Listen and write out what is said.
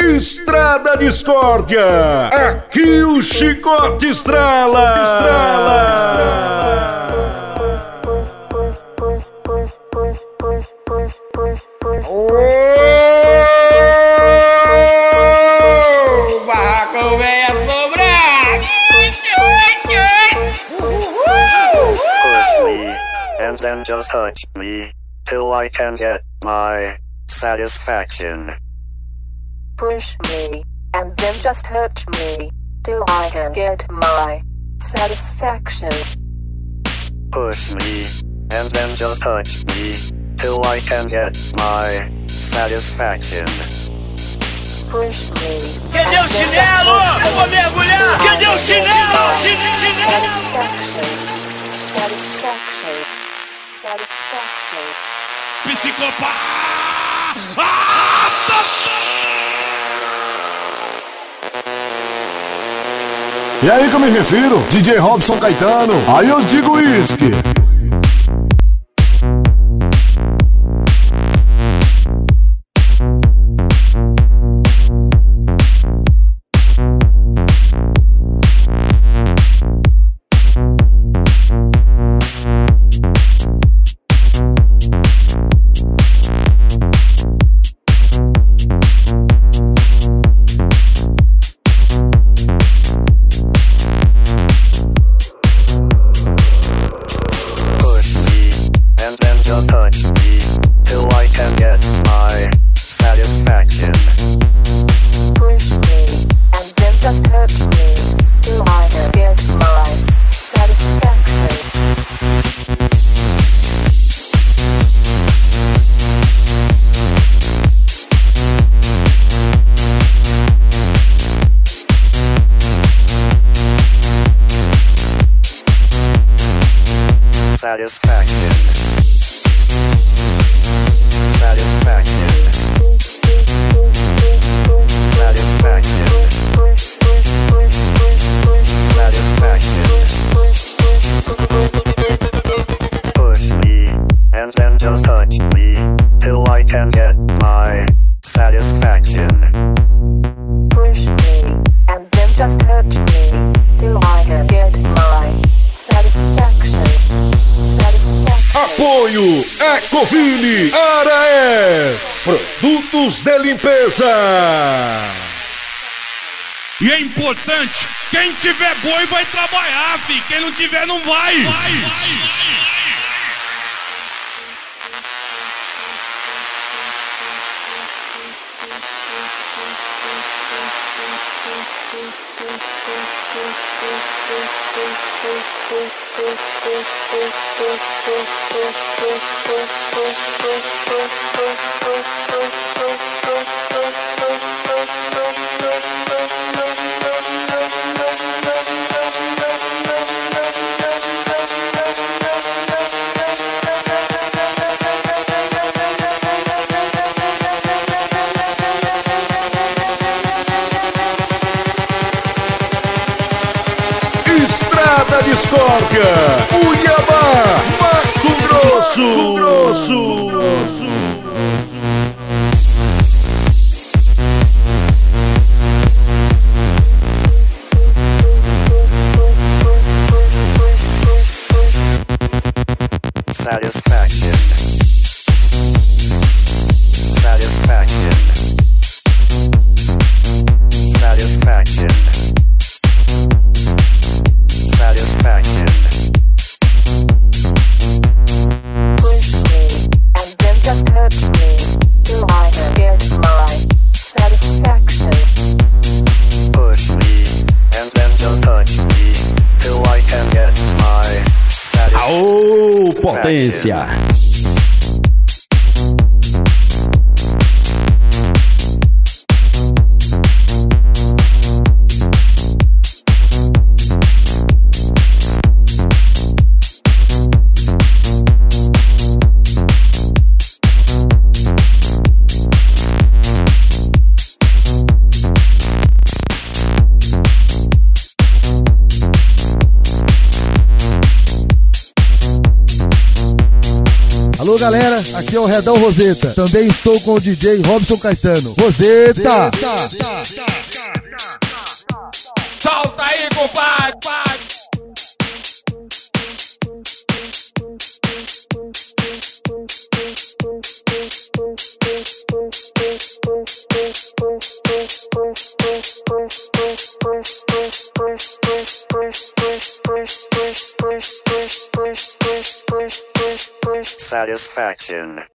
Estrada Discórdia, aqui o chicote estrala. O barraco vem assombrar. Push me, and then just touch me, till I can get my satisfaction. Push me, and then just touch me, till I can get my satisfaction. Push me, and then just touch me, till I can get my satisfaction. Push me. Cadê o chinelo? Eu vou mergulhar. Cadê o chinelo? Chinelo. Satisfaction. Satisfaction. Psicopata! E aí que eu me refiro, DJ Robson Caetano, aí eu digo uísque. Satisfaction. Satisfaction. Satisfaction. Satisfaction. Push me, and then just touch me, till I can get my satisfaction. Push me, and then just touch me, till I can get my satisfaction. Apoio Ecoville Araes, produtos de limpeza. E é importante, quem tiver boi vai trabalhar, fi. Quem não tiver não vai. Estrada Discórdia, Cuiabá, Mato Grosso. Satisfaction. Satisfaction. Satisfaction. Satisfaction. Push me, and then just touch me, till I can get my satisfaction. Push me, and then just touch me, till I can get my satisfaction. Aô, potência! Alô galera, aqui é o Redão Roseta. Também estou com o DJ Robson Caetano. Roseta! Solta aí, compadre! Satisfaction.